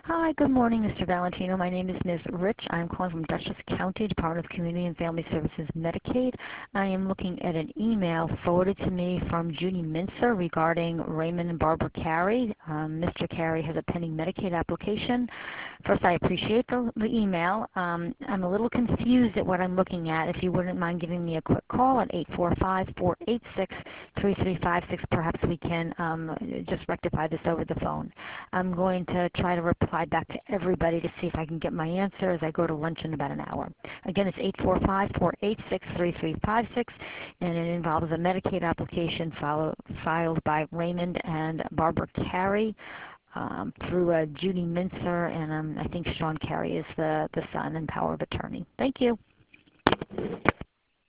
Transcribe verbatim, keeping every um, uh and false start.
Hi, good morning, Mister Valentino. My name is Miz Rich. I'm calling from Dutchess County, Department of Community and Family Services, Medicaid. I am looking at an email forwarded to me from Judy Mincer regarding Raymond and Barbara Carey. Um, Mister Carey has a pending Medicaid application. First, I appreciate the, the email. Um, I'm a little confused at what I'm looking at. If you wouldn't mind giving me a quick call at eight four five, four eight six, three three five six, perhaps we can um, just rectify this over the phone. I'm going to try to reply back to everybody to see if I can get my answer as I go to lunch in about an hour. Again, it's eight four five, four eight six, three three five six, and it involves a Medicaid application follow, filed by Raymond and Barbara Carey um, through uh, Judy Mincer, and um, I think Sean Carey is the, the son and power of attorney. Thank you.